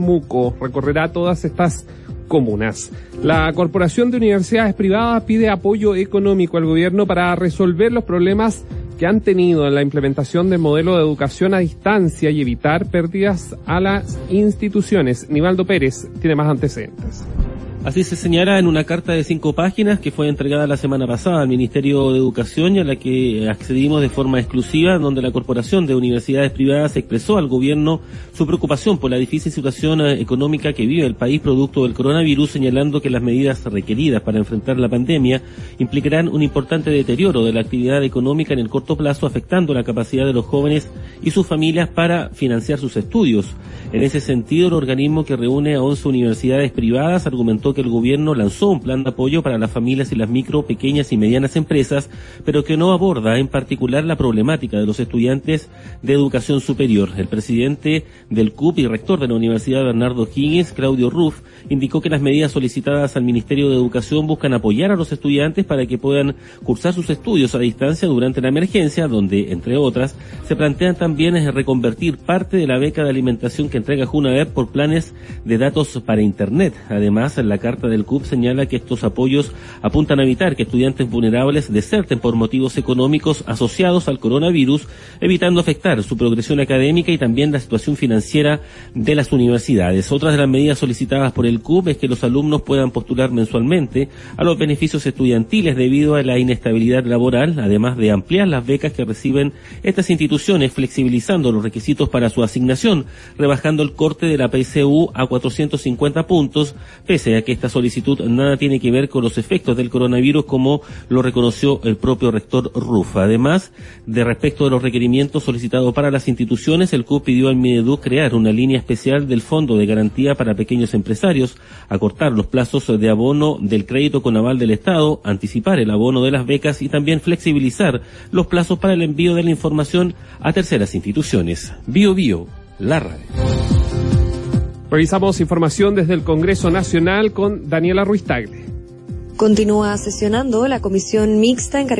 Temuco recorrerá todas estas comunas. La Corporación de Universidades Privadas pide apoyo económico al gobierno para resolver los problemas que han tenido en la implementación del modelo de educación a distancia y evitar pérdidas a las instituciones. Nivaldo Pérez tiene más antecedentes. Así se señala en una carta de 5 páginas que fue entregada la semana pasada al Ministerio de Educación y a la que accedimos de forma exclusiva, donde la Corporación de Universidades Privadas expresó al gobierno su preocupación por la difícil situación económica que vive el país producto del coronavirus, señalando que las medidas requeridas para enfrentar la pandemia implicarán un importante deterioro de la actividad económica en el corto plazo, afectando la capacidad de los jóvenes y sus familias para financiar sus estudios. En ese sentido, el organismo, que reúne a 11 universidades privadas, argumentó que el gobierno lanzó un plan de apoyo para las familias y las micro, pequeñas y medianas empresas, pero que no aborda en particular la problemática de los estudiantes de educación superior. El presidente del CUP y rector de la Universidad Bernardo O'Higgins, Claudio Ruff, indicó que las medidas solicitadas al Ministerio de Educación buscan apoyar a los estudiantes para que puedan cursar sus estudios a distancia durante la emergencia, donde, entre otras, se plantean también reconvertir parte de la beca de alimentación que entrega Junaed por planes de datos para Internet. Además, la carta del CUP señala que estos apoyos apuntan a evitar que estudiantes vulnerables deserten por motivos económicos asociados al coronavirus, evitando afectar su progresión académica y también la situación financiera de las universidades. Otras de las medidas solicitadas por el CUP es que los alumnos puedan postular mensualmente a los beneficios estudiantiles debido a la inestabilidad laboral, además de ampliar las becas que reciben estas instituciones, flexibilizando los requisitos para su asignación, rebajando el corte de la PSU a 450 puntos, pese a que esta solicitud nada tiene que ver con los efectos del coronavirus, como lo reconoció el propio rector Ruff. Además, de respecto de los requerimientos solicitados para las instituciones, el CUP pidió al Mineduc crear una línea especial del Fondo de Garantía para Pequeños Empresarios, acortar los plazos de abono del crédito con aval del Estado, anticipar el abono de las becas y también flexibilizar los plazos para el envío de la información a terceras instituciones. Bio Bio, la radio. Revisamos información desde el Congreso Nacional con Daniela Ruiz Tagle. Continúa sesionando la comisión mixta encargada